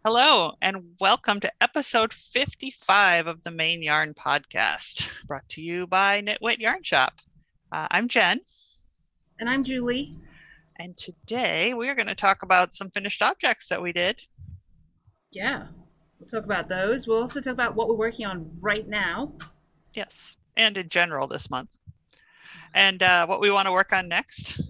Hello, and welcome to episode 55 of the Main Yarn Podcast, brought to you by Knitwit Yarn Shop. I'm Jen, And I'm Julie. and today we are going to talk about some finished objects that we did. Yeah, we'll talk about those. We'll also talk about what we're working on right now. Yes, and in general this month. And what we want to work on next.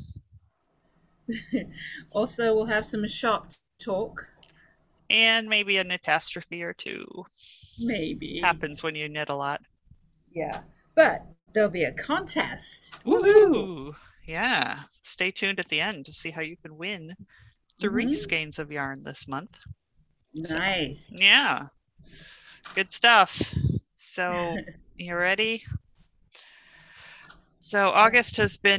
Also, we'll have some shop talk. And maybe a catastrophe or two. Maybe. Happens when you knit a lot. Yeah. But there'll be a contest. Woohoo! Woohoo! Yeah, stay tuned at the end to see how you can win three Mm-hmm. skeins of yarn this month. So, Nice. yeah, good stuff. So, you ready? So August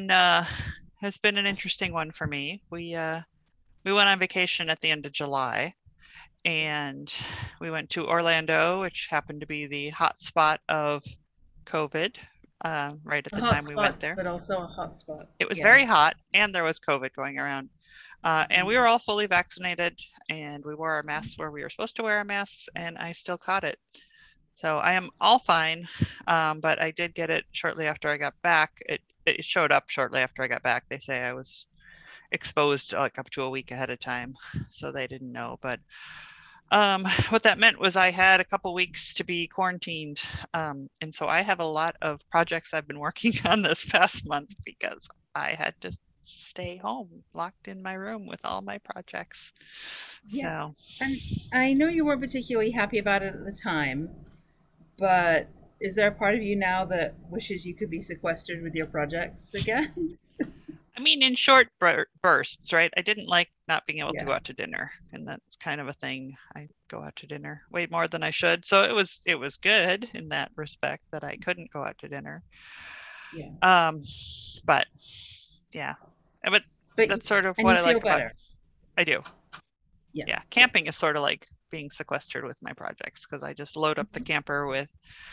has been an interesting one for me. We went on vacation at the end of July, and we went to Orlando, which happened to be the hot spot of COVID, right at A the hot time we went spot, there. but also a hot spot. It was Yeah. very hot, and there was COVID going around. And we were all fully vaccinated, and we wore our masks where we were supposed to wear our masks, and I still caught it. So I am all fine, but I did get it shortly after I got back. It showed up shortly after I got back. They say I was exposed like up to a week ahead of time, so they didn't know. But what that meant was I had a couple weeks to be quarantined, and so I have a lot of projects I've been working on this past month because I had to stay home, locked in my room with all my projects. Yeah. So And I know you weren't particularly happy about it at the time, but is there a part of you now that wishes you could be sequestered with your projects again? I mean, in short bursts, right? I didn't like not being able to go Yeah. out to dinner, and that's kind of a thing. I go out to dinner way more than I should, so it was good in that respect that I couldn't go out to dinner. Yeah. Um, but yeah, but But that's sort of and what you I feel like about. better. I do. Yeah. Yeah, Yeah. camping is sort of like being sequestered with my projects because I just load up the camper with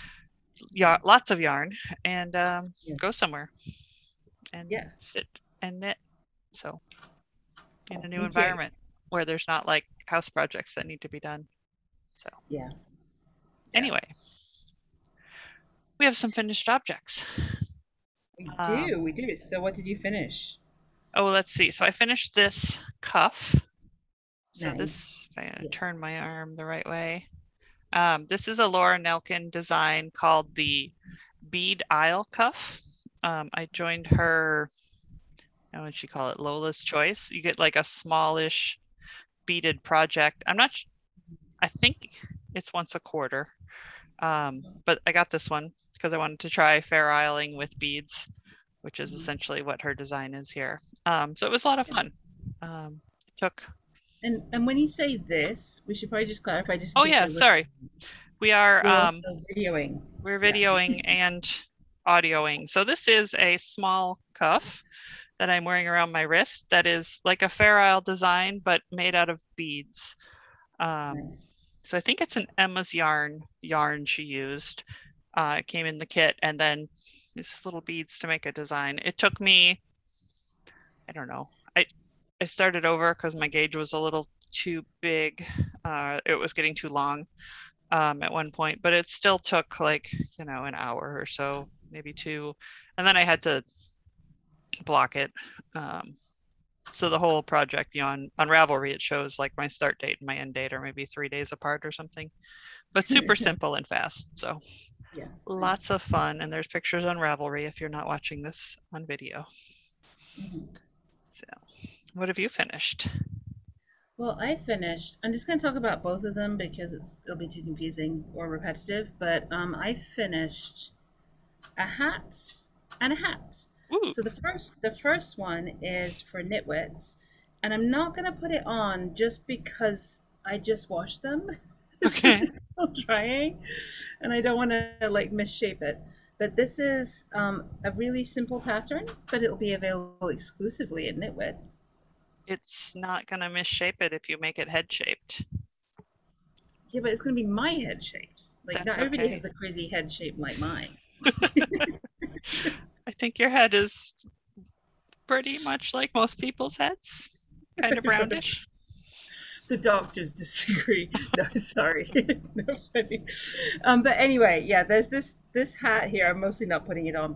lots of yarn and Yeah. go somewhere and Yeah. sit and knit. So in a new Me too. environment where there's not like house projects that need to be done. So Yeah. Yeah. anyway, we have some finished objects. We Um, do. We do. So what did you finish? oh, let's see. So I finished this cuff. So Nice. this, if I Yeah. turn my arm the right way, this is a Laura Nelkin design called the Bead Isle Cuff. I joined her, how would she call it? Lola's Choice. You get like a smallish beaded project. I think it's once a quarter. But I got this one because I wanted to try Fair Isling with beads, which is Mhm. essentially what her design is here. So it was a lot of Yeah. fun. It took, And when you say this, we should probably just clarify, just in oh case yeah, you're listening. sorry. We are We're also videoing. we're Yeah. videoing and audioing. So this is a small cuff that I'm wearing around my wrist that is like a Fair Isle design, but made out of beads. Um, Nice. so I think it's an Emma's yarn she used. It came in the kit, and then these little beads to make a design. It took me, I don't know, I started over because my gauge was a little too big. It was getting too long at one point, but it still took like, an hour or so, maybe two. And then I had to block it. Um, so the whole project, on Ravelry, it shows like my start date and my end date are maybe 3 days apart or something, but super simple and fast. So Yeah. lots Nice. of fun. And there's pictures on Ravelry if you're not watching this on video. Mhm. So what have you finished? Well, I finished. I'm just going to talk about both of them because it'll be too confusing or repetitive. But I finished a hat and a hat. Ooh, So the first one is for Knitwits, and I'm not gonna put it on just because I just washed them. So okay. I'm trying, and I don't want to like misshape it. But this is a really simple pattern, but it'll be available exclusively at Knitwit. It's not going to misshape it if you make it head shaped. Yeah, but it's gonna be my head shapes. Like That's not everybody okay. has a crazy head shape like mine. I think your head is pretty much like most people's heads, kind of roundish. The doctors disagree. No, sorry. No funny. But anyway, yeah, there's this hat here. I'm mostly not putting it on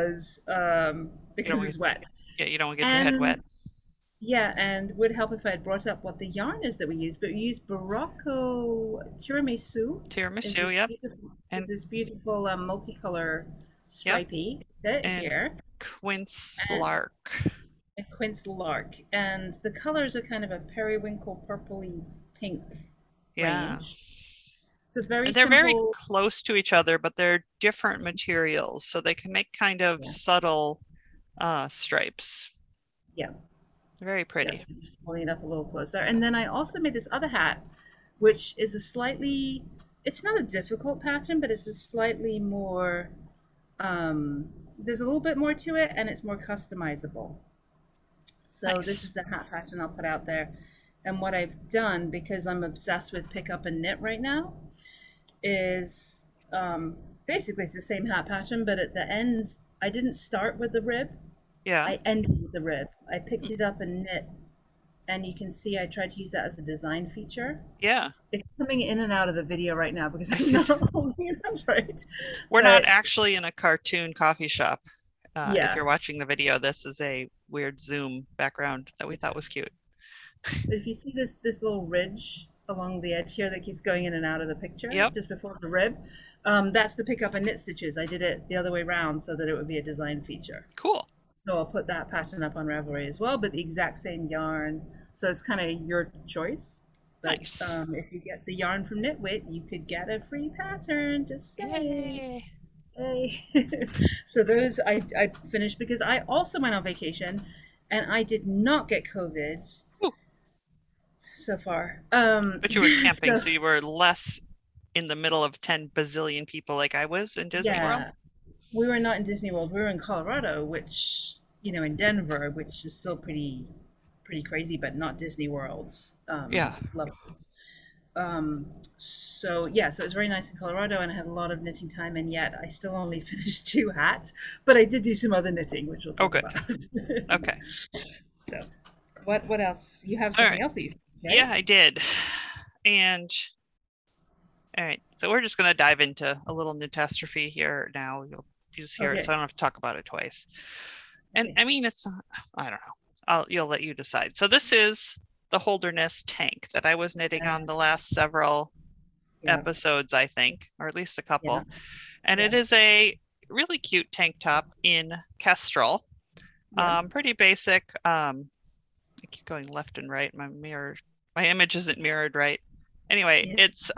You don't because want, it's wet. yeah, you don't want to get your head wet. And yeah, and would help if I had brought up what the yarn is that we use, but we use Barocco tiramisu. Tiramisu, yep. Is And this beautiful multicolor yep. stripy bit And here, quince and lark. a quince lark, and the colors are kind of a periwinkle purpley pink Yeah. range. So very And they're very simple. close to each other, but they're different materials, so they can make kind of Yeah, subtle stripes. yeah, Very pretty. yes. I'm just holding it up a little closer. And then I also made this other hat, which is a slightly, it's not a difficult pattern, but it's a slightly more, there's a little bit more to it and it's more customizable. So this Nice. is a hat pattern I'll put out there. And what I've done, because I'm obsessed with pick up and knit right now, is basically it's the same hat pattern, but at the end, I didn't start with the rib. Yeah. I ended with the rib. I picked it up and knit, and you can see I tried to use that as a design feature. Yeah. It's coming in and out of the video right now because I I'm see. not holding it up right. We're not But actually in a cartoon coffee shop. If yeah, you're watching the video, this is a weird Zoom background that we thought was cute. but if you see this little ridge along the edge here that keeps going in and out of the picture Yep. just before the rib, that's the pick up and knit stitches. I did it the other way around so that it would be a design feature. Cool. So I'll put that pattern up on Ravelry as well, but the exact same yarn. So it's kind of your choice. But Nice. if you get the yarn from Knitwit, you could get a free pattern. Just saying. Yay. Hey. So those I finished because I also went on vacation and I did not get COVID Ooh, so far. but you were camping, So so you were less in the middle of 10 bazillion people like I was in Disney World. yeah, we were not in Disney World. We were in Colorado, which in Denver, which is still pretty crazy, but not Disney World Yeah. levels. Um, so yeah, so it was very nice in Colorado, and I had a lot of knitting time, and yet I still only finished two hats, but I did do some other knitting, which we'll Oh, talk good. about. Okay. So, what else? You have All something right. else that you finished, Yeah, right? I did. And all right, so we're just going to dive into a little catastrophe here now. You'll just hear it, so Okay. I don't have to talk about it twice. And Okay. I mean, it's not, I don't know. You'll let you decide. So this is the Holderness tank that I was knitting Uh, on the last several yeah. episodes, I think, or at least a Yeah. couple. And it Yeah. is a really cute tank top in Kestrel. Yeah. Pretty basic. I keep going left and right. My image isn't mirrored right. Anyway, Yeah. it's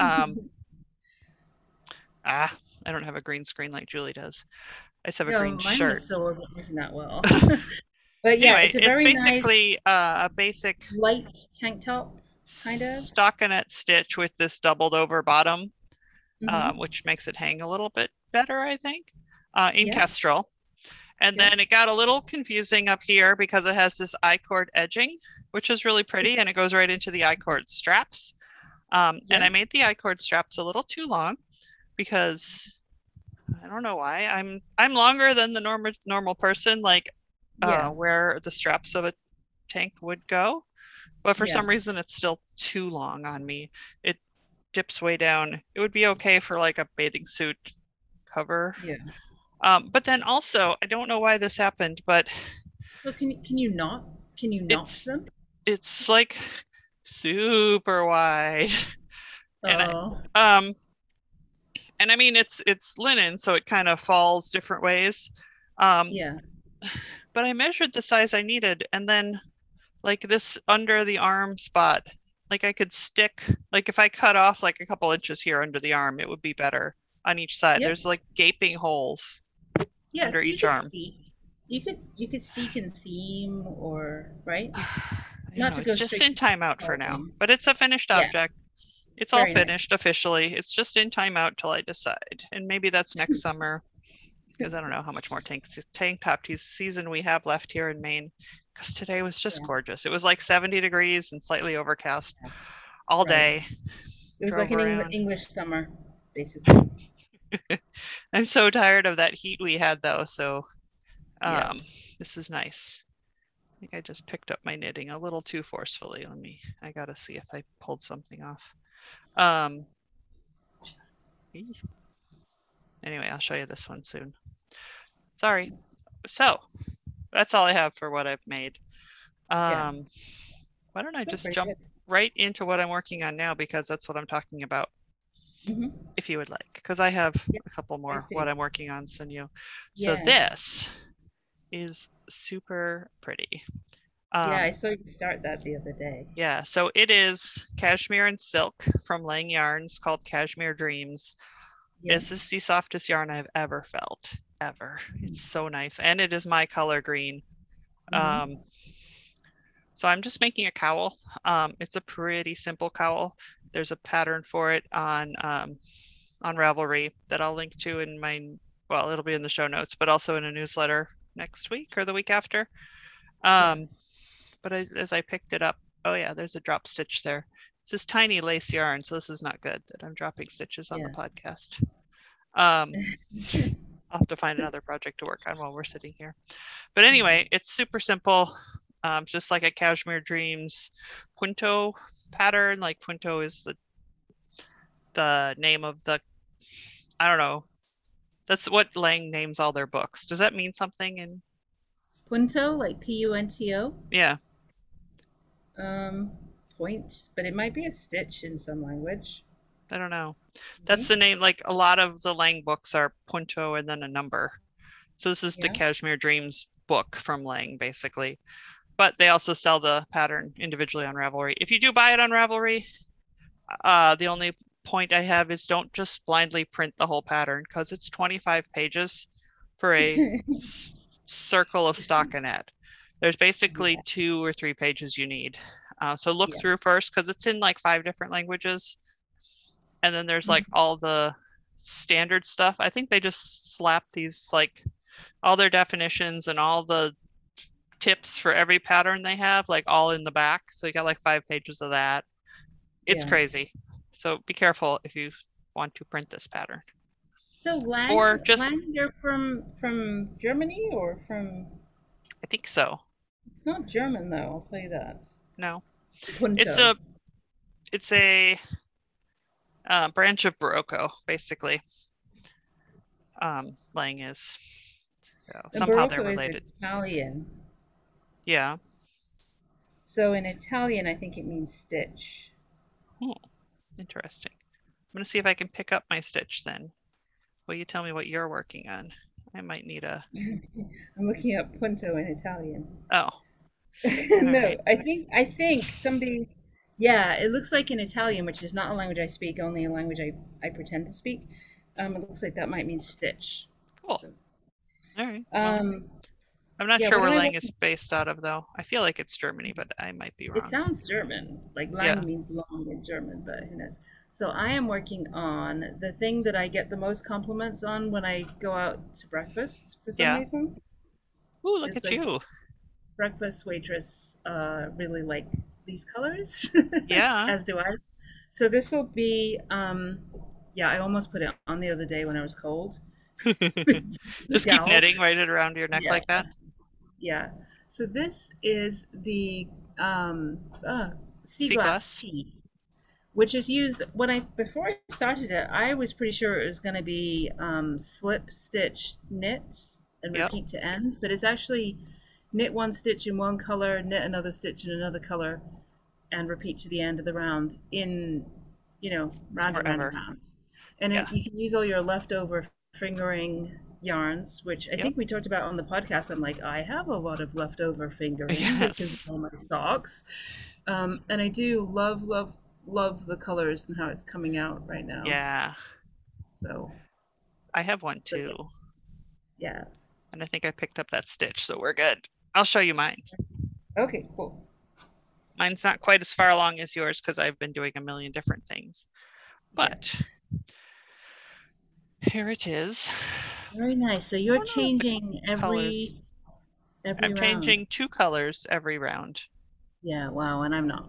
I don't have a green screen like Julie does. I just have a No, green mine shirt. was still wasn't working that well. But yeah, Anyway, it's a it's very nice basically a basic light tank top, kind of. stockinette stitch with this doubled over bottom, Mm-hmm. which makes it hang a little bit better, I think, in Yeah. Kestrel. And Yeah. then it got a little confusing up here because it has this I-cord edging, which is really pretty, and it goes right into the I-cord straps. And Yeah. I made the I-cord straps a little too long because I don't know why. I'm longer than the normal person, like Yeah. where the straps of a tank would go. But for Yeah. some reason, it's still too long on me. It dips way down. It would be okay for like a bathing suit cover. Yeah. But then also, I don't know why this happened, but So can you notch it's them? it's like super wide, and Oh. um and I mean it's linen, so it kind of falls different ways. Um, Yeah. but I measured the size I needed, and then like this under the arm spot, like I could stick, like if I cut off like a couple inches here under the arm, it would be better on each side. Yep. There's like gaping holes Yeah. So under you each could arm. steek. You could steek and seam, or right, I don't not know. to It's go just straight in timeout for to now, them. but it's a finished Yeah. object. It's all Very nice. finished officially. It's just in timeout till I decide. And maybe that's next summer because I don't know how much more tank top season we have left here in Maine. Because today was just Yeah. gorgeous. It was like 70 degrees and slightly overcast all Right. day. It was like Drove an around. English summer, basically. I'm so tired of that heat we had though. So Yeah. um, this is nice. think I just picked up my knitting a little too forcefully. I gotta see if I pulled something off. Anyway, I'll show you this one soon. Sorry. So that's all I have for what I've made. Yeah. Why don't I So just pretty jump good. right into what I'm working on now, because that's what I'm talking about, Hmm. if you would like, because I have Yeah, a couple please more do. what I'm working on send you. So Yeah. this is super pretty. Yeah, I Um, saw you start that the other day. yeah, so it is cashmere and silk from Lang Yarns, called Cashmere Dreams. Yeah. This is the softest yarn I've ever felt, ever. It's so nice, and it is my color green. Mm-hmm. Um, so I'm just making a cowl. It's a pretty simple cowl. There's a pattern for it on Ravelry that I'll link to in my, well, it'll be in the show notes, but also in a newsletter next week or the week after. Yeah. But as I picked it up, oh yeah, there's a drop stitch there. It's this tiny lace yarn, so this is not good that I'm dropping stitches on the Yeah. podcast. Um, I'll have to find another project to work on while we're sitting here. But anyway, it's super simple, just like a Cashmere Dreams Punto pattern. Like Punto is the name of the, I don't know. That's what Lang names all their books. Does that mean something? In Punto, like Punto. yeah, Um, Point, but it might be a stitch in some language. I don't know. That's Maybe. the name. Like a lot of the Lang books are Punto and then a number. So this is the Yeah. Cashmere Dreams book from Lang, basically. But they also sell the pattern individually on Ravelry. If you do buy it on Ravelry, the only point I have is don't just blindly print the whole pattern, because it's 25 pages for a circle of stockinette. There's basically Yeah. 2 or 3 pages you need. So look Yeah. through first, because it's in like 5 different languages. And then there's like Mhm. all the standard stuff. I think they just slap these, like all their definitions and all the tips for every pattern they have, like all in the back. So you got like 5 pages of that. It's Yeah. crazy. So be careful if you want to print this pattern. So Or just, Lang, you're from Germany or from? I think so. It's not German though. I'll tell you that. No, it's Punto. a branch of Barocco, basically. Lang is. So And somehow they're Barocco is related. Italian. Yeah. So in Italian, I think it means stitch. Oh, interesting. I'm gonna see if I can pick up my stitch then. Will you tell me what you're working on? I might need a. I'm looking up punto in Italian. Oh, all No, right. I think somebody. Yeah, it looks like in Italian, which is not a language I speak, only a language I pretend to speak. It looks like that might mean stitch. Cool. So, All right. Well, um, I'm not yeah. sure What where am I Lang is working? based out of, though. I feel like it's Germany, but I might be It wrong. sounds German. Like Yeah. lang means long in German, but who knows? So I am working on the thing that I get the most compliments on when I go out to breakfast for some Yeah. reason. Ooh, look It's at like you. breakfast waitress really like these colors, Yeah. as do I. So this will be, yeah, I almost put it on the other day when I was cold. The Just keep gal. knitting right around your neck Yeah, like that. yeah. So this is the sea Sea glass glass. tea, which is used when I before I started it. I was pretty sure it was going to be slip, stitch, knit, and Yep. repeat to end, but it's actually knit one stitch in one color, knit another stitch in another color, and repeat to the end of the round in, round and round and Forever. round. And Yeah. you can use all your leftover fingering yarns, which I Yep. think we talked about on the podcast. I'm like, I have a lot of leftover fingering because of Yes. all my stocks. And I do love, love, love the colors and how it's coming out right now. Yeah. So, I have one so too. yeah. And I think I picked up that stitch, so we're good. I'll show you mine. Okay, cool. Mine's not quite as far along as yours because I've been doing a million different things. Yeah. But here it is. Very nice. So you're Oh no, the changing colors. every I'm round. changing 2 colors every round. Yeah, wow, and I'm not.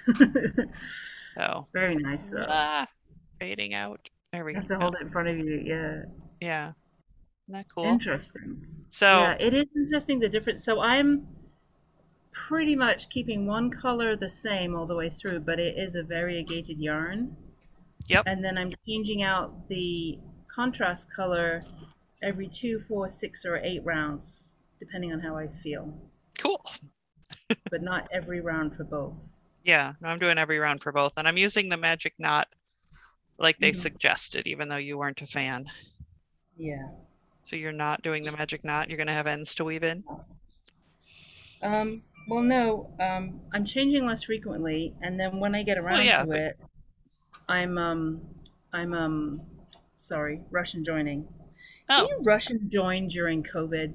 So, Very nice though. ah, fading out. There we You have to go. hold it in front of you. Yeah. Yeah, isn't that cool? Interesting. So, Yeah, it is interesting the difference. So I'm pretty much keeping one color the same all the way through, but it is a variegated yarn. Yep. And then I'm changing out the contrast color every 2, 4, 6, or 8 rounds, depending on how I feel, Cool. but not every round for both. Yeah, no, I'm doing every round for both, and I'm using the magic knot like they Hmm. suggested, even though you weren't a fan. Yeah. So you're not doing the magic knot. You're going to have ends to weave in. Well, no, I'm changing less frequently, and then when I get Well, around yeah, to but it, I'm um, I'm sorry, Russian joining. Can oh, you Russian join during COVID?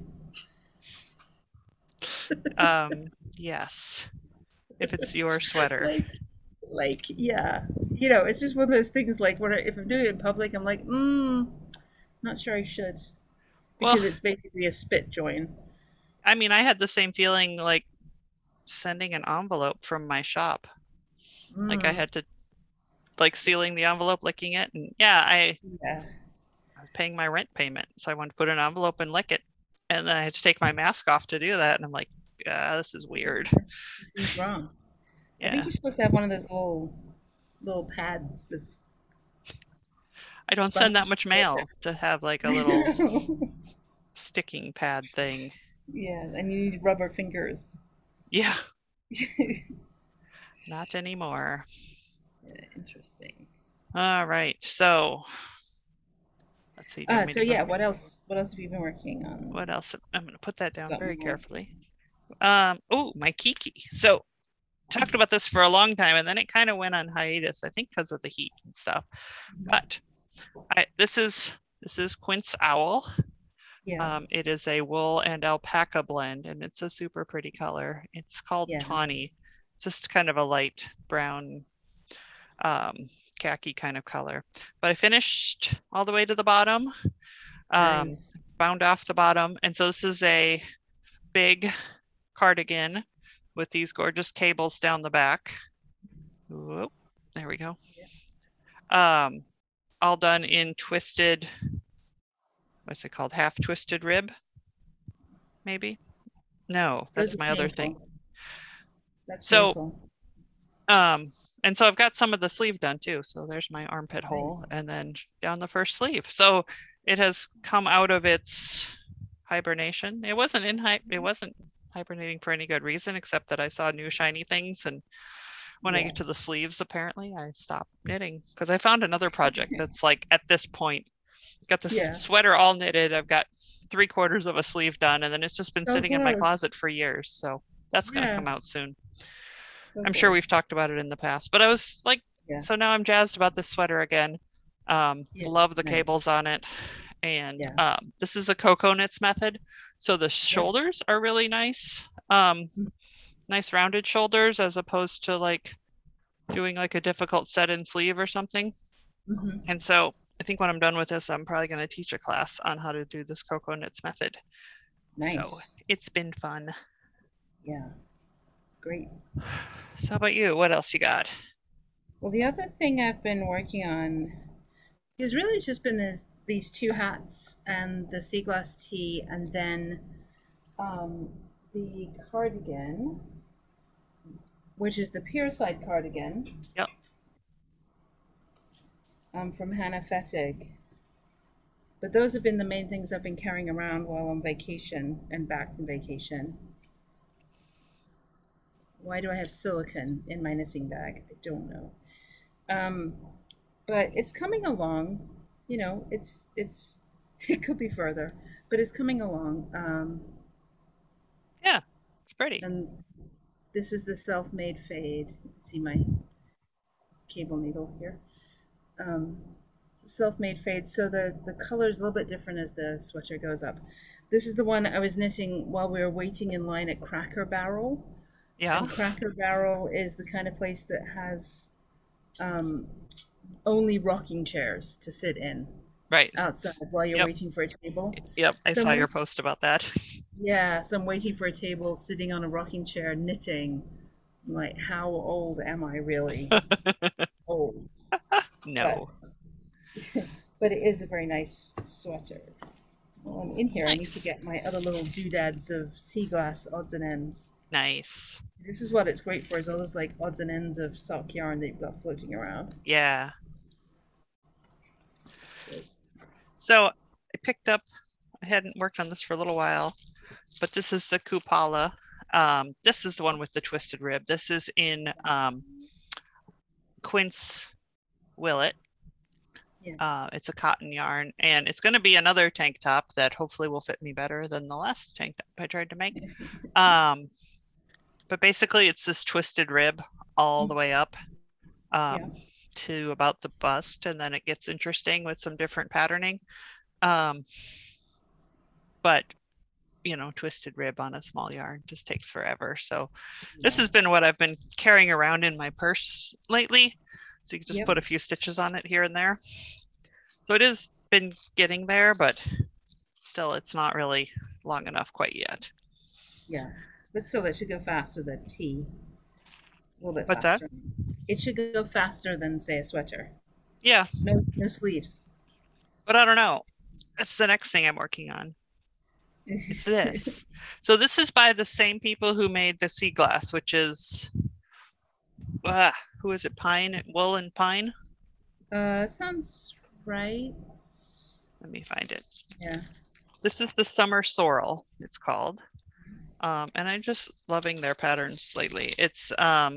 yes. If it's your sweater. Like, yeah, it's just one of those things. Like, if I'm doing it in public, I'm like, not sure I should, Well, because it's basically a spit join. I mean, I had the same feeling like sending an envelope from my shop. Like I Mm, had to like sealing the envelope, licking it, and yeah, yeah, I was paying my rent payment, so I wanted to put an envelope and lick it, and then I had to take my mask off to do that, and I'm like, this is weird. this seems wrong. I think Yeah, you're supposed to have one of those little pads of I don't send sponge. that much mail to have like a little sticking pad thing. Yeah, and you need rubber fingers. Yeah, not anymore. Interesting. All right, so let's see. Do you want me So to go yeah, here? what else? What else have you been working on? What else? I'm going to put that down Something very more. carefully. Oh, my Kiki. So talked about this for a long time, and then it kind of went on hiatus. I think because of the heat and stuff. But this is Quince Owl. Yeah, It is a wool and alpaca blend, and it's a super pretty color. It's called yeah, tawny. It's just kind of a light brown, um, khaki kind of color. But I finished all the way to the bottom, um, nice. bound off the bottom, and so this is a big cardigan with these gorgeous cables down the back. Whoop, there we go. Yeah. Um, all done in twisted, what's it called? Half twisted rib, maybe? No, Those that's are my other thing. painful. That's So, painful. um, and so I've got some of the sleeve done too. So there's my armpit Nice. hole and then down the first sleeve. So it has come out of its hibernation. It wasn't hibernating for any good reason except that I saw new shiny things, and when I Yeah, get to the sleeves, apparently I stopped knitting because I found another project that's like at this point got this yeah. sweater all knitted. I've got 3/4 of a sleeve done, and then it's just been So sitting in my close. closet for years. So that's going to Yeah, come out soon. so I'm sure we've close. talked about it in the past, but I was like, Yeah, so now I'm jazzed about this sweater again. yeah. Love the Nice. cables on it. And Yeah, this is a Cocoa Knits method. So the yeah. shoulders are really nice. Nice rounded shoulders as opposed to like doing like a difficult set in sleeve or something. Mm-hmm. And so I think when I'm done with this, I'm probably going to teach a class on how to do this Cocoa Knits method. So Nice. it's been fun. Yeah, great. So how about you? What else you got? Well, the other thing I've been working on is really it's just been these two hats and the sea glass tee, and then um, the cardigan, which is the Pierside cardigan Yep. from Hannah Fettig. But those have been the main things I've been carrying around while on vacation and back from vacation. Why do I have silicone in my knitting bag? I don't know. Um, but it's coming along. It's it could be further, but it's coming along. Yeah, it's pretty. And this is the self-made fade. See my cable needle here. Um, self-made fade. So the color is a little bit different as the sweater goes up. This is the one I was knitting while we were waiting in line at Cracker Barrel. Yeah. And Cracker Barrel is the kind of place that has um, only rocking chairs to sit in Right. outside while you're Yep. waiting for a table. Yep. I So saw your I'm, post about that. yeah, so I'm waiting for a table, sitting on a rocking chair, knitting. I'm like, how old am I really? Old, but No. but it is a very nice sweater. While I'm in here, I need to Nice. get my other little doodads of sea glass odds and ends. Nice. This is what it's great for, is all those like odds and ends of sock yarn that you've got floating around. Yeah. So, So I picked up, I hadn't worked on this for a little while, but this is the Kupala. This is the one with the twisted rib. This is in Quince Willet. yeah. It's a cotton yarn, and it's going to be another tank top that hopefully will fit me better than the last tank top I tried to make. But basically, it's this twisted rib all the way up Yeah. to about the bust, and then it gets interesting with some different patterning. But you know, twisted rib on a small yarn just takes forever. So this has been what I've been carrying around in my purse lately. So you can just put a few stitches on it here and there. So it has been getting there, but still it's not really long enough quite yet. Yeah. But still, it should go faster than T. A little bit What's that? faster. It should go faster than, say, a sweater. Yeah, No sleeves. but I don't know. That's the next thing I'm working on. It's this. So this is by the same people who made the sea glass, which is who is it? Pine, Wool and Pine. Sounds right. Let me find it. Yeah. This is the Summer Sorrel, it's called. And I'm just loving their patterns lately. It's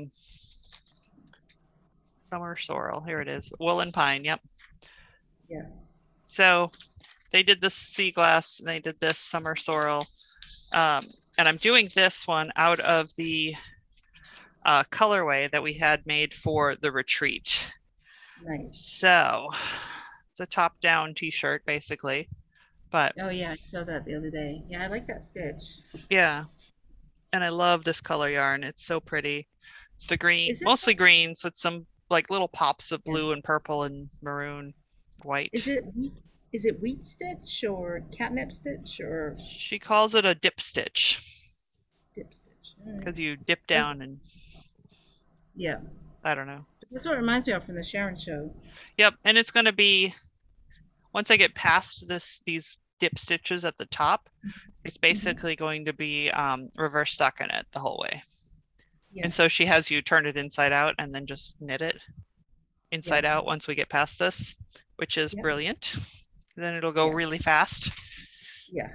Summer Sorrel. Here it is. Wool and Pine. Yep. Yeah. So they did this sea glass and they did this Summer Sorrel. And I'm doing this one out of the colorway that we had made for the retreat. Nice. So it's a top-down t-shirt basically. But oh yeah, I saw that the other day. Yeah, I like that stitch. Yeah, and I love this color yarn. It's so pretty. It's the green, Is it mostly greens with some like little pops of yeah. blue and purple and maroon, white. Is it wheat stitch or catnip stitch or She calls it a dip stitch dip stitch? because you dip down and yeah. I don't know. That's what it reminds me of from the Sharon show. Yep, and it's going to be once I get past these dip stitches at the top, it's basically going to be reverse stockinette the whole way. Yeah. And so she has you turn it inside out and then just knit it inside out once we get past this, which is brilliant. Then it'll go really fast. Yeah.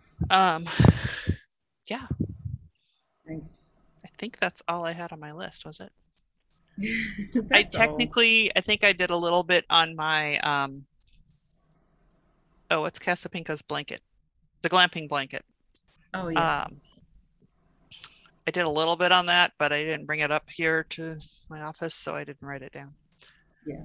Yeah. Nice. I think that's all I had on my list, was it? I think I did a little bit on my it's Casapinka's blanket, the glamping blanket. Oh yeah. I did a little bit on that, but I didn't bring it up here to my office, so I didn't write it down. Yeah.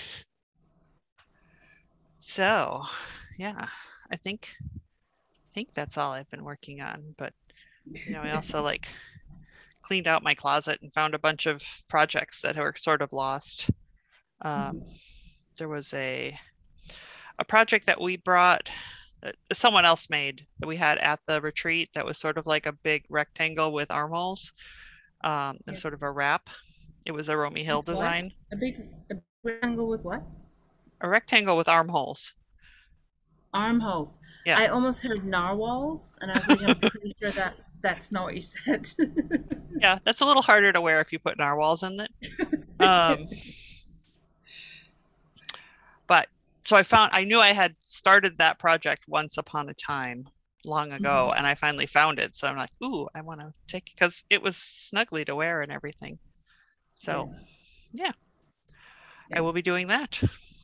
So, yeah, I think that's all I've been working on. But you know, I also like cleaned out my closet and found a bunch of projects that were sort of lost. There was a project that we brought, someone else made, that we had at the retreat that was sort of like a big rectangle with armholes, and sort of a wrap. It was a Romy Hill design. A big rectangle with what? A rectangle with armholes. Armholes. Yeah. I almost heard narwhals, and I was like, I'm pretty sure that's not what you said. Yeah, that's a little harder to wear if you put narwhals in it. But so I knew I had started that project once upon a time long ago, and I finally found it. So I'm like, ooh, I want to take it because it was snugly to wear and everything. So yeah. I will be doing that.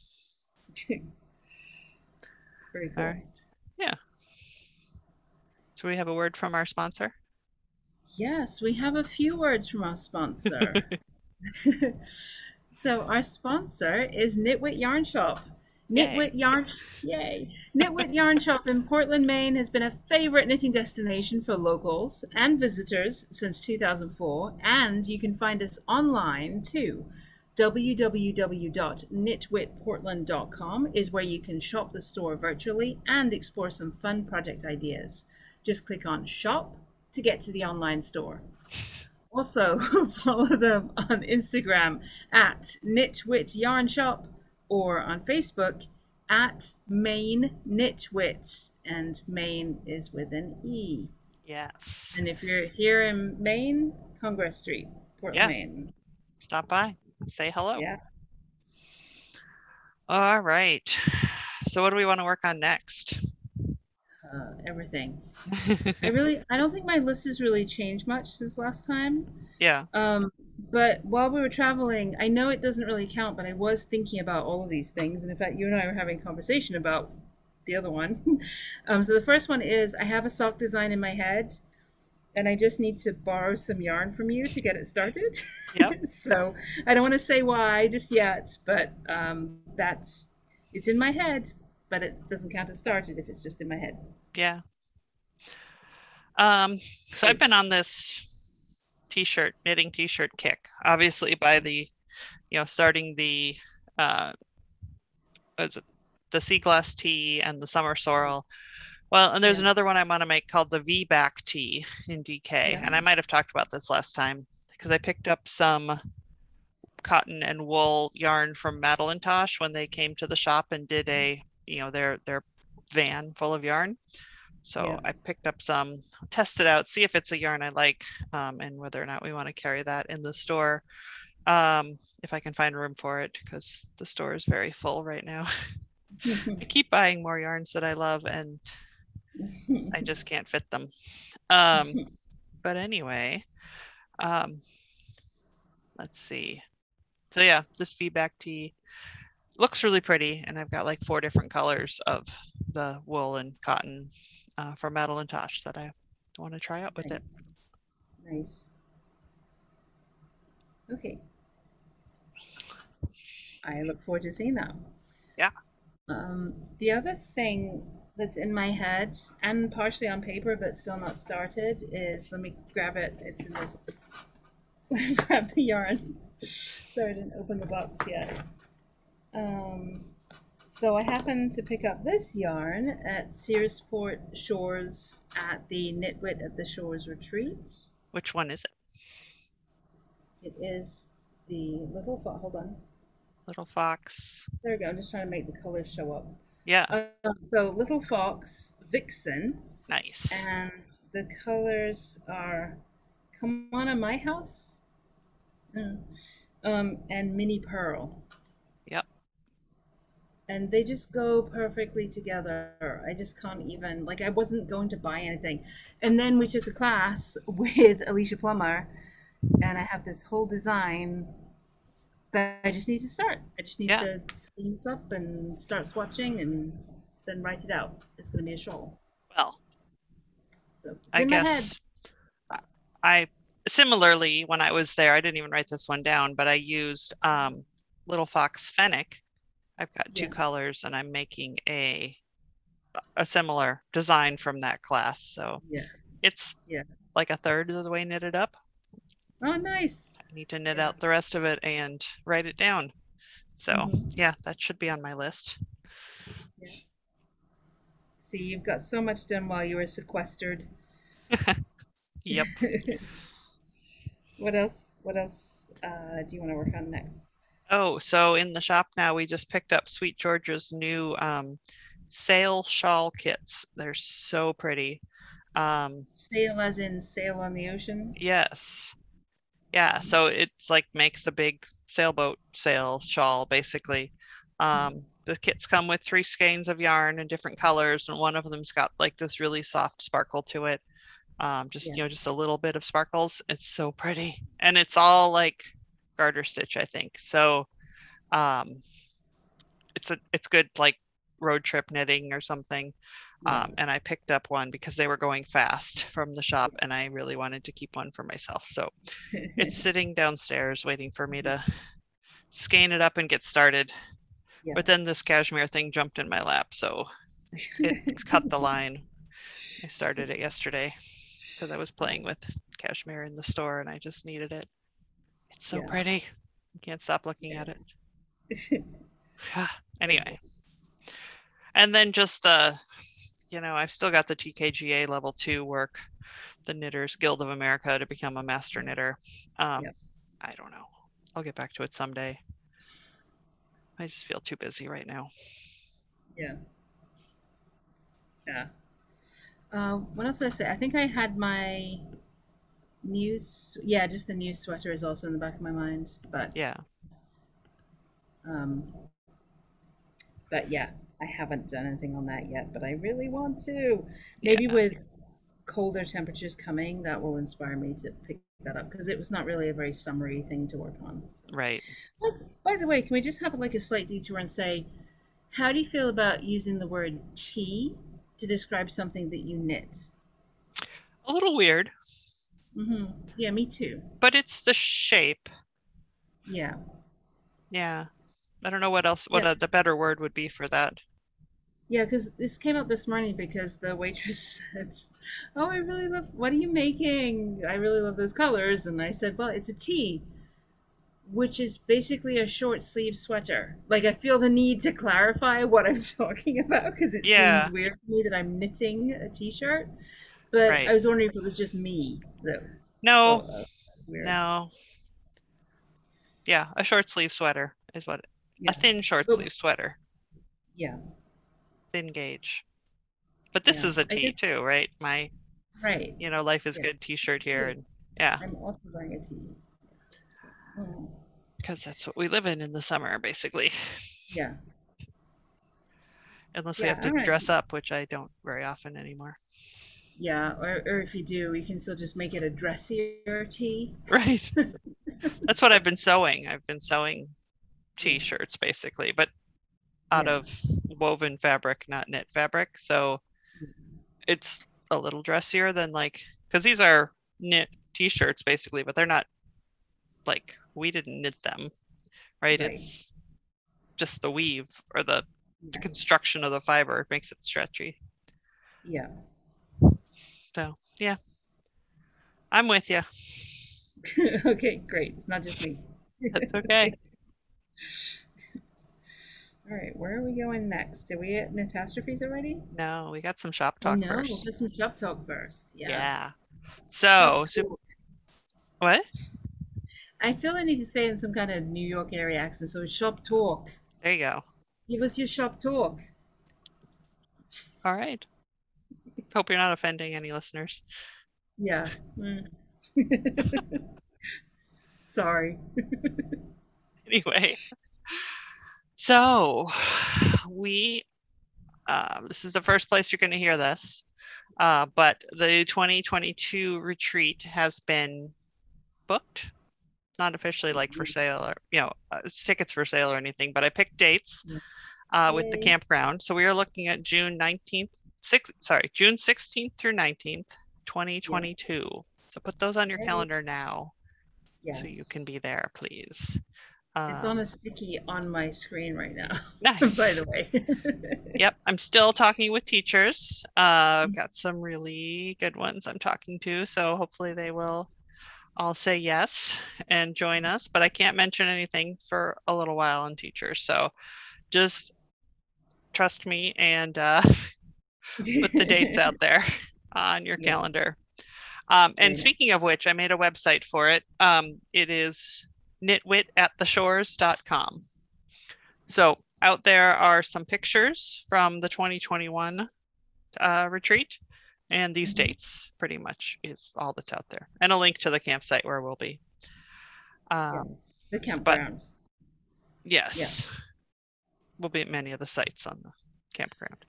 Very cool. All right. Yeah. So we have a word from our sponsor? Yes, we have a few words from our sponsor. So our sponsor is Knitwit Yarn Shop. Knitwit Yarn Shop in Portland, Maine has been a favorite knitting destination for locals and visitors since 2004, and you can find us online too. www.knitwitportland.com is where you can shop the store virtually and explore some fun project ideas. Just click on shop to get to the online store. Also, follow them on Instagram at Knitwit Yarn Shop or on Facebook at Maine Knitwit, and Maine is with an E. Yes. And if you're here in Maine, Congress Street, Portland, Yeah. Maine. Stop by. Say hello. Yeah. All right. So what do we want to work on next? Everything. I don't think my list has really changed much since last time. Yeah. Um, but while we were traveling, I know it doesn't really count, but I was thinking about all of these things. And in fact, you and I were having a conversation about the other one. So the first one is I have a sock design in my head, and I just need to borrow some yarn from you to get it started. Yep. So I don't want to say why just yet, but it's in my head, but it doesn't count as started if it's just in my head. Yeah. Um, so I've been on this knitting t-shirt kick, obviously by starting the uh what is it, the sea glass tee and the summer sorrel. Well, and there's Yeah, another one I want to make called the V-back tee in DK. yeah, And I might have talked about this last time because I picked up some cotton and wool yarn from Madeline Tosh when they came to the shop and did their van full of yarn. So yeah. I picked up some, test it out, see if it's a yarn I like, and whether or not we want to carry that in the store. If I can find room for it, because the store is very full right now. I keep buying more yarns that I love, and I just can't fit them. But anyway, um, let's see. So yeah, this V-back tee looks really pretty, and I've got like 4 different colors of the wool and cotton from Madeline Tosh that I want to try out with Nice, it. nice. Okay, I look forward to seeing that. Yeah. The other thing that's in my head and partially on paper but still not started is let me grab it. It's in this. Grab the yarn. Sorry, I didn't open the box yet. Um, so I happened to pick up this yarn at Searsport Shores at the Knitwit at the Shores retreat. Which one is it? It is the little fox. Hold on. Little Fox. There we go. I'm just trying to make the colors show up. Yeah, So Little Fox Vixen, nice. and the colors are Come On to My House, and Mini Pearl. Yep. And they just go perfectly together. I just can't even, like, I wasn't going to buy anything. And then we took a class with Alicia Plummer, and I have this whole design that I just need to start. I just need Yeah. to clean this up and start swatching and then write it out. It's going to be a shawl. Well, So it's I in my head. guess I similarly, when I was there, I didn't even write this one down, but I used Little Fox Fennec. I've got 2 Yeah. colors, and I'm making a similar design from that class. So Yeah. it's Yeah. like a third of the way knitted up. Oh, nice. I need to knit Yeah. out the rest of it and write it down. So Hmm. yeah, that should be on my list. Yeah. See, you've got so much done while you were sequestered. Yep. What else? What else do you want to work on next? Oh, so in the shop now, we just picked up Sweet George's new sail shawl kits. They're so pretty. Sail as in sail on the ocean? Yes. Yeah, so it's like makes a big sailboat sail shawl basically. The kits come with 3 skeins of yarn in different colors, and one of them's got like this really soft sparkle to it. Just Yeah. just a little bit of sparkles. It's so pretty, and it's all like garter stitch, I think. So um, it's good like road trip knitting or something. Yeah. And I picked up one because they were going fast from the shop, and I really wanted to keep one for myself. So it's sitting downstairs waiting for me to skein it up and get started. Yeah. But then this cashmere thing jumped in my lap, so it cut the line. I started it yesterday because I was playing with cashmere in the store and I just needed it. It's so Yeah. pretty. You can't stop looking at it. Anyway, and then just I've still got the TKGA level 2 work, the Knitters Guild of America, to become a master knitter. Yep. I don't know. I'll get back to it someday. I just feel too busy right now. Yeah. Yeah. What else did I say? I think I had my yeah, just the new sweater is also in the back of my mind. Yeah. Um, but yeah, I haven't done anything on that yet, but I really want to. Maybe Yeah. with colder temperatures coming, that will inspire me to pick that up because it was not really a very summery thing to work on. So. Right. By the way, can we just have like a slight detour and say, how do you feel about using the word tea to describe something that you knit? A little weird, Yeah, me too. but it's the shape. Yeah. Yeah. I don't know what else, what Yeah. the better word would be for that. Yeah, because this came up this morning because the waitress said, "Oh, I really love, what are you making? I really love those colors." And I said, "Well, it's a tee, which is basically a short sleeve sweater." Like, I feel the need to clarify what I'm talking about because it seems Yeah. weird to me that I'm knitting a t shirt. But Right. I was wondering if it was just me that No, thought that was weird. no. Yeah. A short sleeve sweater is what, a Yeah. thin short But sleeve sweater, yeah, thin gauge. But this yeah. is a I tee guess, too, right? My, right. life is Yeah. good t-shirt here. Good. And yeah, I'm also wearing a tee. So, oh, because that's what we live in the summer, basically. yeah. Unless we have Yeah. to All right. dress up, which I don't very often anymore. Yeah, or if you do, you can still just make it a dressier tee. Right. That's what So, I've been sewing. I've been sewing yeah, t-shirts basically, but out yeah, of woven fabric, not knit fabric. So it's a little dressier than like, because these are knit t-shirts basically, but they're not like, we didn't knit them, right? right. It's just the weave or the Yeah, construction of the fiber makes it stretchy. yeah. So yeah, I'm with you. Okay, great. It's not just me. That's okay. All right, where are we going next? Are we at catastrophes already? No, we got some shop Oh talk no, we'll first. get some shop talk first. Yeah. Yeah. Shop So, talk. what? I feel I need to say it in some kind of New York area accent. So shop talk. There you go. Give us your shop talk. All right. Hope you're not offending any listeners. Yeah. Mm. Sorry. Anyway, so we this is the first place you're going to hear this, but the 2022 retreat has been booked. Not officially like for sale or tickets for sale or anything, but I picked dates with the Yay. campground. So we are looking at June 16th through 19th, Yeah. 2022. So put those on your Yay. calendar now so you can Yes. be there, please. It's on a sticky on my screen right now, by Nice. the way. Yep, I'm still talking with teachers. I've got some really good ones I'm talking to, so hopefully they will all say yes and join us. But I can't mention anything for a little while on teachers, so just trust me and put the dates out there on your Yeah, calendar. And very nice. speaking of which, I made a website for it. It is knitwitattheshores.com. So out there are some pictures from the 2021 retreat, and these Mhm. dates pretty much is all that's out there, and a link to the campsite where we'll be. Yeah, Um, the but campground. Yeah. yes, we'll be at many of the sites on the campground.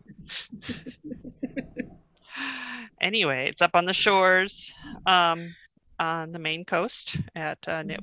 Anyway, it's up on the shores, on the Maine coast at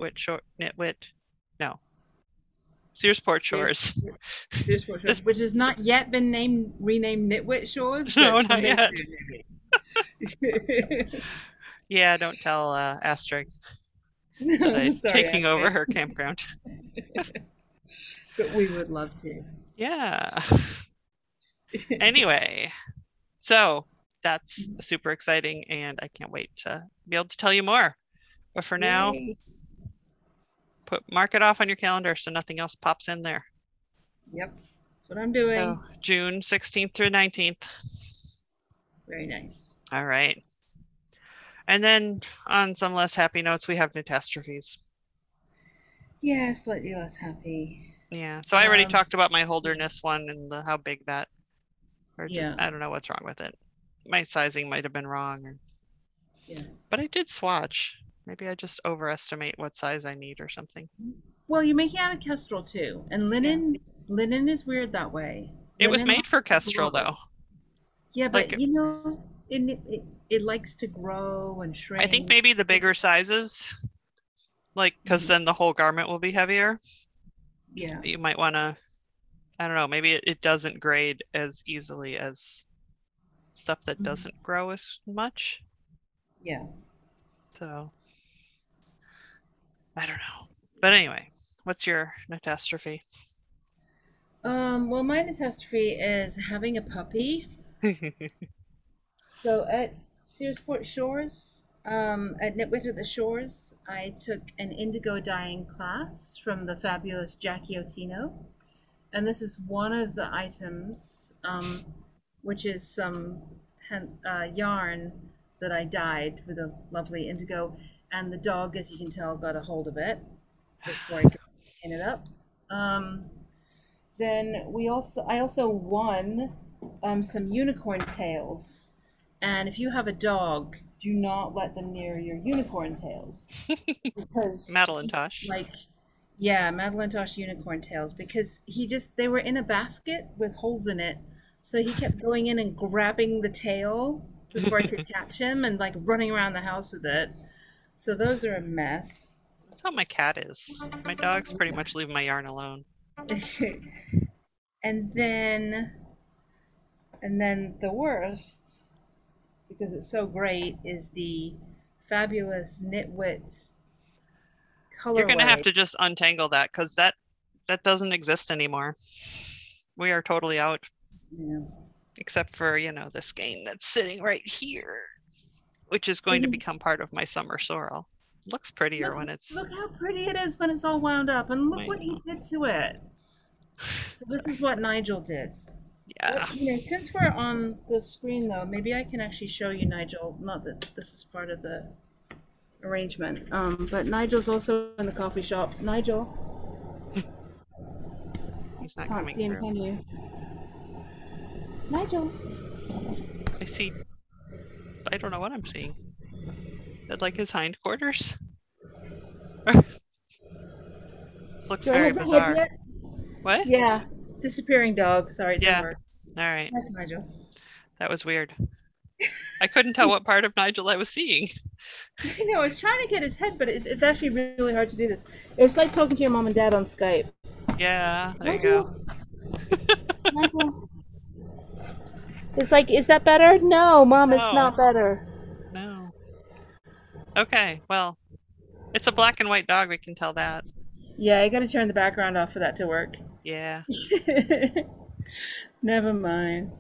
no, Searsport Sears, Shores. Sears Shores, Just which has not yet been renamed Nitwit Shores, no, but not someday yet. soon, maybe. Yeah, don't tell Astrid that I'm Sorry, taking over Astrid, her campground. but we would love to. Yeah. Anyway, so that's super exciting, and I can't wait to be able to tell you more. But for now, Yay. mark it off on your calendar so nothing else pops in there. Yep, that's what I'm So doing. June 16th through 19th. Very nice. All right. And then on some less happy notes, we have catastrophes. Yeah, slightly less happy. Yeah. So I already Um, talked about my yeah, Holderness one and how big that, or just yeah. I don't know what's wrong with it. my sizing might have been wrong, Yeah. but I did swatch. Maybe I just overestimate what size I need or something. Well, you're making out of kestrel too, and Yeah. linen is weird that way. It was Linen made for likes to Kestrel grow. though. Yeah, Like but you know, it likes to grow and I think shrink. maybe the bigger sizes, like because Mhm. then the whole garment will be heavier. Yeah. You might want to, I don't know, maybe it doesn't grade as easily as stuff that Mhm. doesn't grow as much. Yeah. So I don't know. But anyway, what's your catastrophe? Well, my catastrophe is having a puppy. So at Searsport Shores, at Nitwit at the Shores, I took an indigo dyeing class from the fabulous Jackie Otino. And this is one of the items, which is some yarn that I dyed with a lovely indigo. And the dog, as you can tell, got a hold of it before I could skin it up. Um, then I also won some unicorn tails. And if you have a dog, do not let them near your unicorn tails because Madeline he Tosh. like yeah, Madeline Tosh unicorn tails because they were in a basket with holes in it. So he kept going in and grabbing the tail before I could catch him and like running around the house with it. So those are a mess. That's how my cat is. My dogs pretty much leave my yarn alone. and then and then the worst, because it's so great, is the fabulous Knitwit You're gonna have colorway. to just untangle that because that doesn't exist anymore. We are totally out, Yeah. except for, the skein that's sitting right here, which is going to And become part of my summer sorrel. Looks prettier look, when it's, look how pretty it is when it's all wound up, and look I what he know. did to it. So this Sorry. is what Nigel did. Yeah. Since we're on the screen though, maybe I can actually show you Nigel. Not that this is part of the arrangement, but Nigel's also in the coffee shop. Nigel, He's not can't coming see him, through. can you? Nigel. I see, I don't know what I'm seeing. That like his hindquarters? Looks Do I very have the head bizarre. yet? What? Yeah, disappearing dog. Sorry, it didn't Yeah. work. All right. That's Nigel. That was weird. I couldn't tell what part of Nigel I was seeing. I know. I was trying to get his head, but it's actually really hard to do this. It's like talking to your mom and dad on Skype. Yeah, there you go. Nigel, Nigel. It's like, is that better? No, mom, it's No, not better. no. Okay, well, it's a black and white dog, we can tell that. Yeah, I gotta turn the background off for that to work. Yeah. Never mind.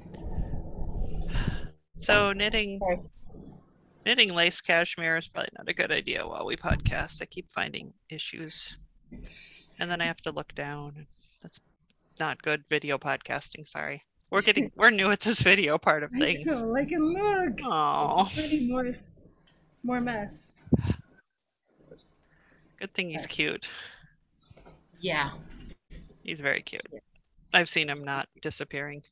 So knitting Sorry. knitting lace cashmere is probably not a good idea while we podcast. I keep finding issues. And then I have to look down. That's not good video podcasting, sorry. We're new at this video part of I things. know, I can look. Oh, It's pretty more mess. good thing he's cute. Yeah. He's very cute. I've seen him not disappearing.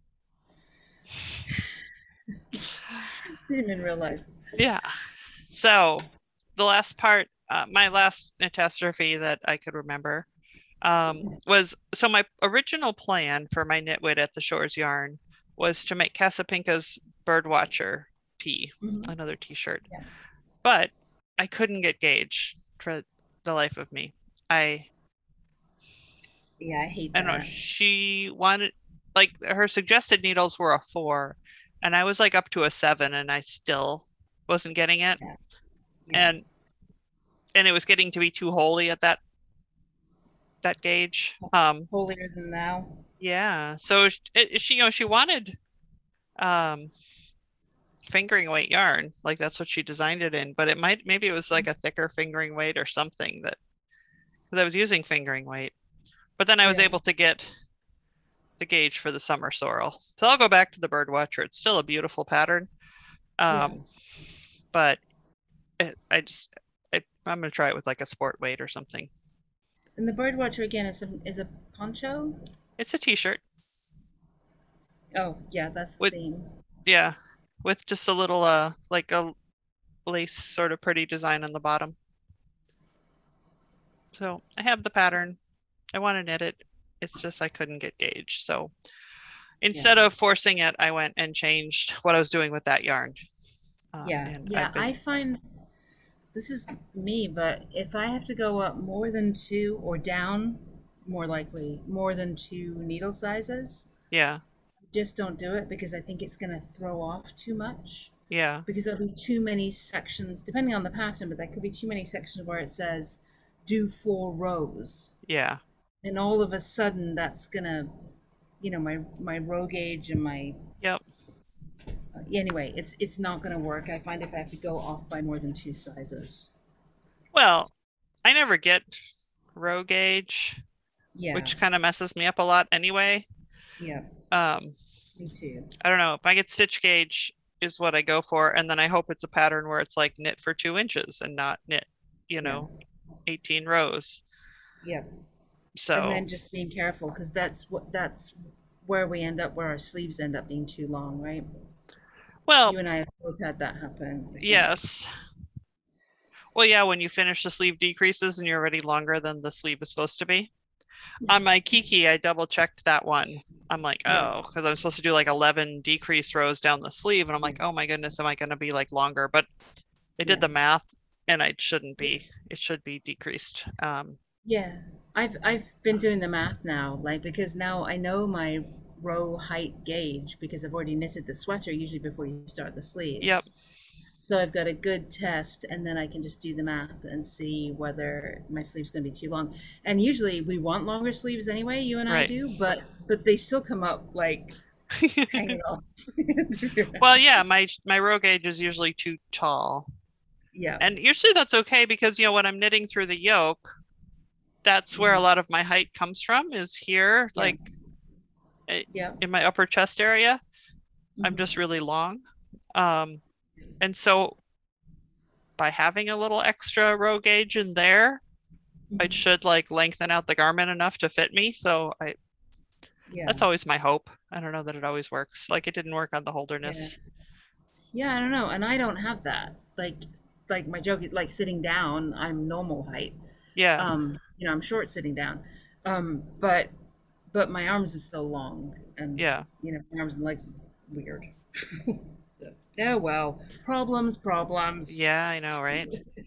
See him in real life. Yeah. So the last part, my last catastrophe that I could remember was so my original plan for my Knitwit at the Shores yarn was to make Casapinka's Birdwatcher tee, another t-shirt. Yeah. But I couldn't get Gage for the life of me. Yeah, I hate I don't know, that. she wanted, like, her suggested needles were a 4, and I was like up to a 7, and I still wasn't getting it. Yeah. And it was getting to be too holy at that gauge. Holier than thou. Yeah. So she wanted fingering weight yarn, like that's what she designed it in, but maybe it was like a thicker fingering weight or something, that because I was using fingering weight. But then I was able to get the gauge for the summer sorrel. So I'll go back to the Birdwatcher. It's still a beautiful pattern. But I'm going to try it with like a sport weight or something. And the Birdwatcher again is a poncho? It's a t-shirt. Oh, yeah, that's the theme. Yeah. with just a little like a lace sort of pretty design on the bottom. So I have the pattern. I want to knit it. It's just I couldn't get gauge. So Yeah. instead of forcing it, I went and changed what I was doing with that yarn. Yeah. And Yeah. I've I been, find this is me, but if I have to go up more than two or down, more likely, more than two needle sizes, yeah, just don't do it because I think it's going to throw off too much. yeah, Because there'll be too many sections, depending on the pattern, but there could be too many sections where it says do 4 rows. yeah. And all of a sudden, that's going to, my row gauge and my Yep. anyway, it's not going to work. I find if I have to go off by more than two sizes. Well, I never get row gauge, Yeah, which kind of messes me up a lot anyway. yeah, Um, me too. I don't know. If I get stitch gauge is what I go for, and then I hope it's a pattern where it's like knit for 2 inches and not knit, you Yeah, know, 18 rows. yeah. And So, then just being careful because that's where we end up, where our sleeves end up being too long, right? well, You and I have both had that happen, I think. yes. Well, yeah, when you finish the sleeve decreases and you're already longer than the sleeve is supposed to be. On my Yes. Kiki, I double checked that one. I'm like, Yeah, oh, because I'm supposed to do like 11 decrease rows down the sleeve. And I'm yeah, like, oh my goodness, am I going to be like longer? But I did yeah. the math and I shouldn't be. It should be decreased. Yeah. I've been doing the math now, like because now I know my row height gauge because I've already knitted the sweater usually before you start the Yep. sleeves. So I've got a good test, and then I can just do the math and see whether my sleeve's going to be too long. And usually we want longer sleeves anyway, you and I Right. do, but they still come up like hanging off. Well, yeah, my row gauge is usually too tall. Yeah. And usually that's okay because, when I'm knitting through the yoke, that's where a Mhm. lot of my height comes from, is here, Yeah. like eh, Yeah. in my upper chest area. I'm just Mhm. really long. Um, and so by having a little extra row gauge in there, it Mhm. should like lengthen out the garment enough to fit me. So Yeah. that's always my hope. I don't know that it always works. Like it didn't work on the Yeah. Holderness. Yeah, I don't know. And I don't have that. Like my joke is like sitting down, I'm normal height. Yeah. I'm short sitting down. But my arms are so long and Yeah. my arms and legs weird. So oh well. Problems. Yeah, I know, right?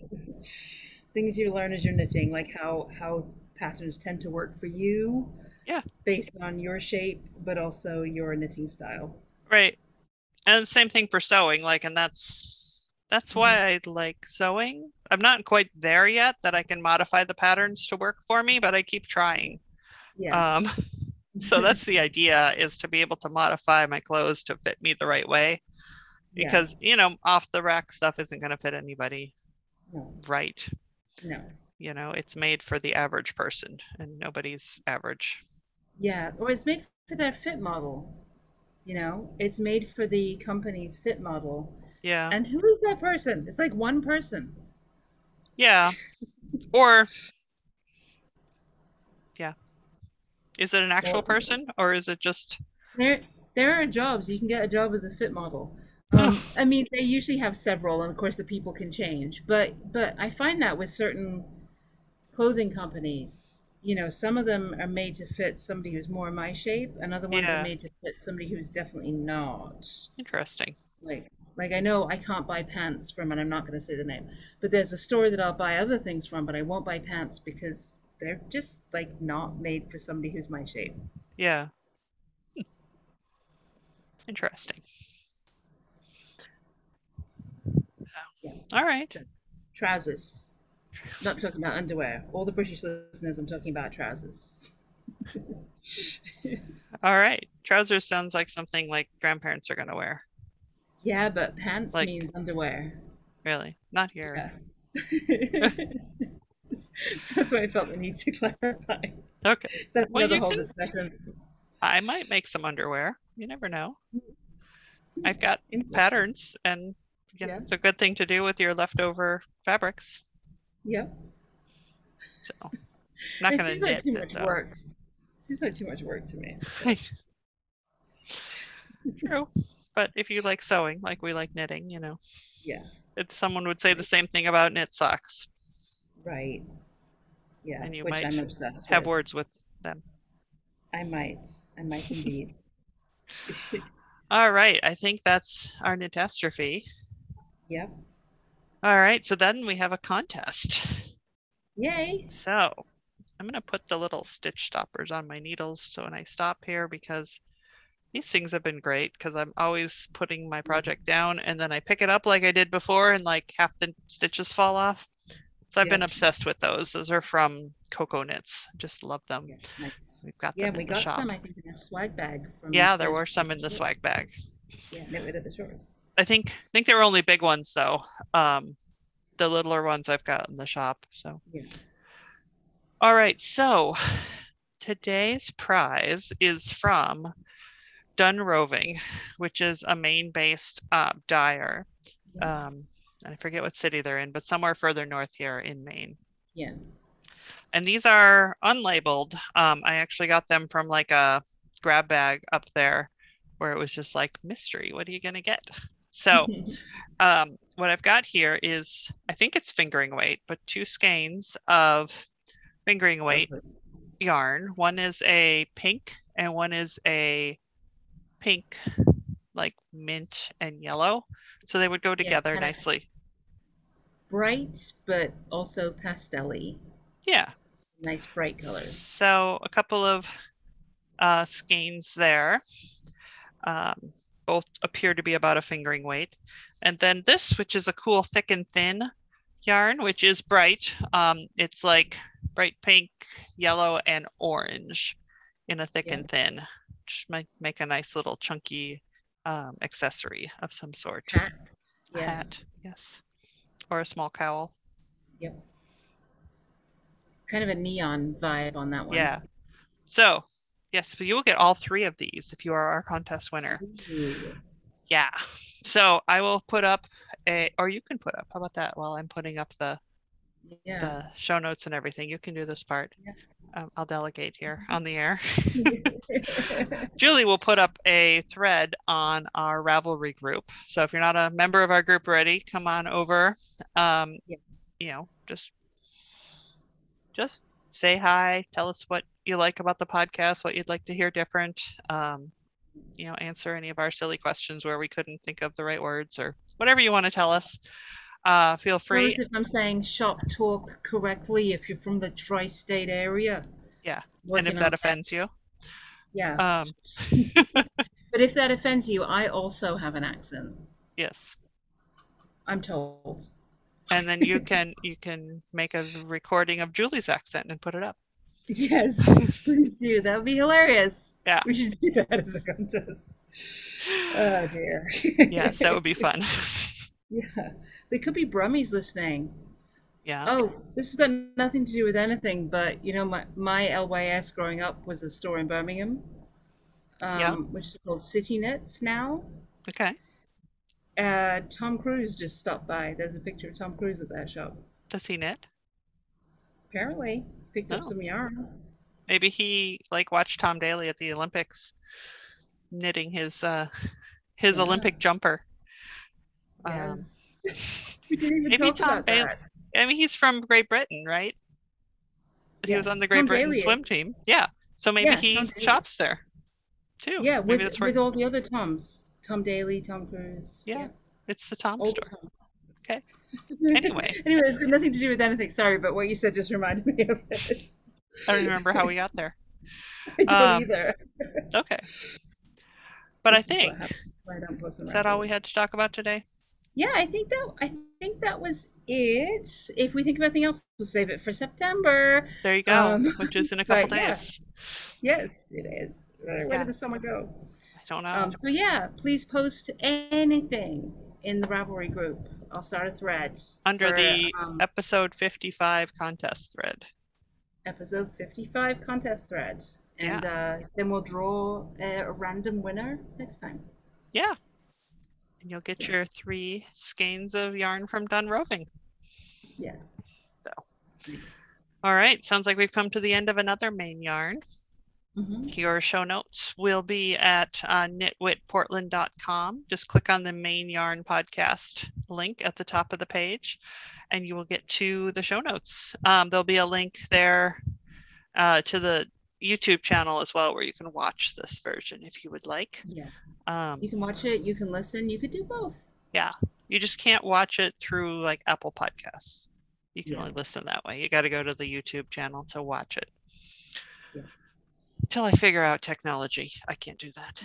Things you learn as you're knitting, like how patterns tend to work for you Yeah, based on your shape, but also your knitting style. right. And same thing for sewing, like, and that's Hmm. why I like sewing. I'm not quite there yet that I can modify the patterns to work for me, but I keep trying. Yeah. Um, so that's the idea, is to be able to modify my clothes to fit me the right way Yeah. because, off the rack stuff isn't going to fit anybody No. right. No. It's made for the average person and nobody's average. Yeah. Or it's made for their fit model. It's made for the company's fit model. Yeah. And who is that person? It's like one person. Yeah. Or, yeah. Is it an actual Well, person or is it just, there are jobs. You can get a job as a fit model. I mean, they usually have several, and of course, the people can change. But I find that with certain clothing companies, some of them are made to fit somebody who's more my shape, and other ones are yeah, made to fit somebody who's definitely not. interesting. Like I know I can't buy pants from, and I'm not going to say the name, but there's a store that I'll buy other things from, but I won't buy pants because they're just like not made for somebody who's my shape. Yeah, interesting. Yeah. All right. So trousers. Not talking about underwear. All the British listeners, I'm talking about trousers. All right. Trousers sounds like something like grandparents are going to wear. Yeah, but pants Like, means underwear. really? Not here. Yeah. So that's why I felt the need to clarify. Okay. That's Well, another you whole can, discussion. I might make some underwear. You never know. I've got Interesting. patterns and Yeah. it's a good thing to do with your leftover fabrics. Yeah. So, I'm not It going seems to like knit too it much though. work. It seems like too much work to me. But True. But if you like sewing, like we like knitting, Yeah. someone would say the same thing about knit socks, Right. Yeah. and you Which I'm might obsessed have with. words with them. I might. I might indeed. All right, I think that's our Knitastrophe. Yep. All right, so then we have a contest. Yay. So I'm going to put the little stitch stoppers on my needles so when I stop here, because these things have been great because I'm always putting my project down and then I pick it up like I did before and like half the stitches fall off. So I've been Yep. obsessed with those. Those are from Coco Knits. Just love them. Yeah, nice. We've got Yeah, them we in the got shop. some, I think, in a swag bag from Yeah, there Says were some in the swag bag. Yeah, Knitwear at the Shores. I think they were only big ones though. The littler ones I've got in the shop. So Yeah. all right, so today's prize is from Dun Roving, which is a Maine-based dyer. Yeah. I forget what city they're in, but somewhere further north here in Maine. Yeah. And these are unlabeled. I actually got them from like a grab bag up there where it was just like, mystery, what are you gonna get? So what I've got here is, I think it's fingering weight, but 2 skeins of fingering weight yarn. One is a pink and one is a pink, like mint and yellow. So they would go together nicely. Bright, but also pastel-y. Yeah. Nice bright colors. So a couple of skeins there. Both appear to be about a fingering weight. And then this, which is a cool thick and thin yarn, which is bright. It's like bright pink, yellow, and orange in a thick and thin, which might make a nice little chunky accessory of some sort. Hat. A hat, yes. Or a small cowl. Yep. Kind of a neon vibe on that one. Yeah. So, yes, you will get all 3 of these if you are our contest winner. Ooh. Yeah. So I will put up or you can put up, how about that, while I'm putting up the show notes and everything. You can do this part. Yeah. I'll delegate here on the air. Julie will put up a thread on our Ravelry group. So if you're not a member of our group already, come on over. Just say hi, tell us what you like about the podcast, what you'd like to hear different. Answer any of our silly questions where we couldn't think of the right words or whatever you want to tell us. Feel free. If I'm saying shop talk correctly, if you're from the tri-state area. Yeah, and if that offends you. Yeah. But if that offends you, I also have an accent. Yes. I'm told. And then you can make a recording of Julie's accent and put it up. Yes, please do. That would be hilarious. Yeah. We should do that as a contest. Oh dear. Yes, that would be fun. Yeah. There could be Brummies listening. Yeah. Oh, this has got nothing to do with anything, but my LYS growing up was a store in Birmingham, which is called City Knits now. Okay. Tom Cruise just stopped by. There's a picture of Tom Cruise at that shop. Does he knit? Apparently. Picked up some yarn. Maybe he watched Tom Daly at the Olympics knitting his Olympic jumper. Yes. We didn't even talk about that. I mean, he's from Great Britain, right? He was on the Great Britain swim team. Yeah. So maybe he shops there too. Yeah, with all the other Toms. Tom Daly, Tom Cruise. Yeah. It's the Tom store. Toms. Okay. Anyway, it's nothing to do with anything. Sorry, but what you said just reminded me of it. I don't remember how we got there. I don't either. Okay. But I think is that all we had to talk about today? Yeah, I think that was it. If we think of anything else, we'll save it for September. There you go, which is in a couple days. Yes, it is. Where did the summer go? I don't know. So yeah, please post anything in the Ravelry group. I'll start a thread under the episode 55 contest thread. Episode 55 contest thread, and then we'll draw a random winner next time. Yeah. And you'll get your 3 skeins of yarn from Dun Roving. Yeah. So. All right. Sounds like we've come to the end of another Maine yarn. Mm-hmm. Your show notes will be at knitwitportland.com. Just click on the Main Yarn podcast link at the top of the page, and you will get to the show notes. There'll be a link there to the YouTube channel as well, where you can watch this version if you would like. Yeah. Um, You can watch it, you can listen, you could do both. yeah, you just can't watch it through like Apple Podcasts. You can only listen that way. You got to go to the YouTube channel to watch it. Yeah. Until I figure out technology, I can't do that.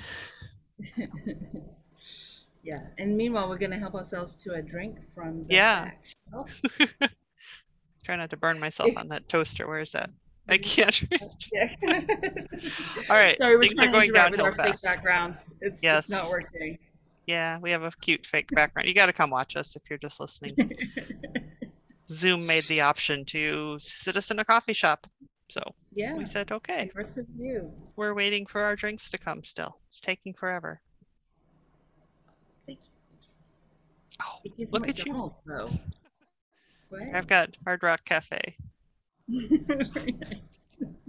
Yeah, and meanwhile, we're going to help ourselves to a drink from the back shelf. Try not to burn myself on that toaster. Where is that? I can't reach. Yeah. All right. Sorry, we're things trying are to going interact with downhill our fake fast. background. It's not working. Yeah, we have a cute fake background. You got to come watch us if you're just listening. Zoom made the option to sit us in a coffee shop. So yeah, we said, okay. Impressive view. We're waiting for our drinks to come still. It's taking forever. Thank you. Oh, Thank you look at you. Though. I've got Hard Rock Cafe. Very nice.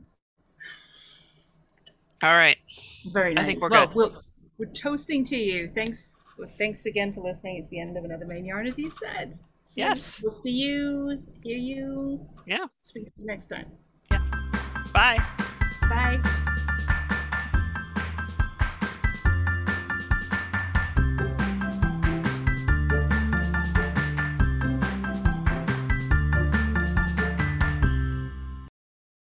All right. Very nice. I think we're good. We're toasting to you. Thanks again for listening. It's the end of another Main Yarn, as you said. So yes. We'll see you, hear you. Yeah. Speak to you next time. Yeah. Bye. Bye.